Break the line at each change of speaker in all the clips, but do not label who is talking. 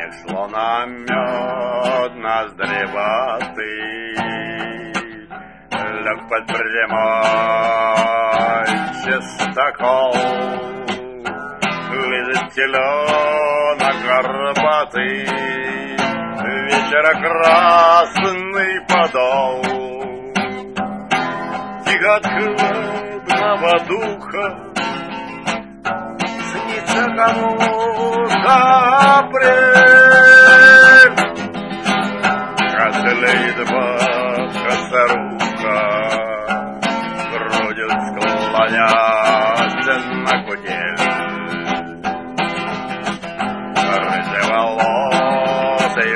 словно мед ноздреватый, лег под прямой частокол. Лежит теленок горбатый, вечера красный подол. Тихо от хладного духа снится кому-то апрель. Кашляет бабка-старуха, грудью склонясь на кудель. Рыжеволосый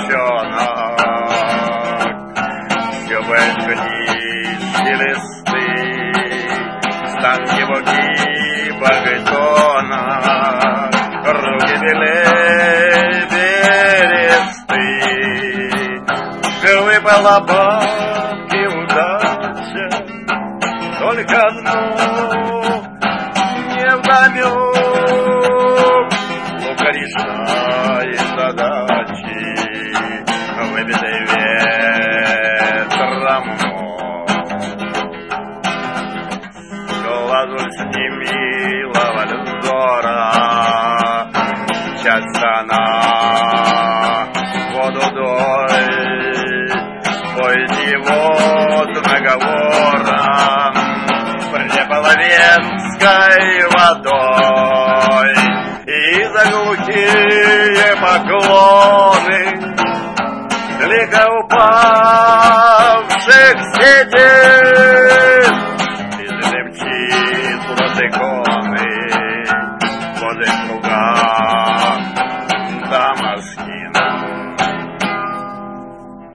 внучонок щупает книжки листы, стан его гибок тонок, руки белесты. Выпала бабке удача, только одно невдомек. Ловко решает задачи, выбитой ветром мох. Глазу с немилого взора мчатся на воду дождь, поздний вод наговором преполовенской водой. И за глухие поклоны далеко упавших сетей излепчит плод иконы возле круга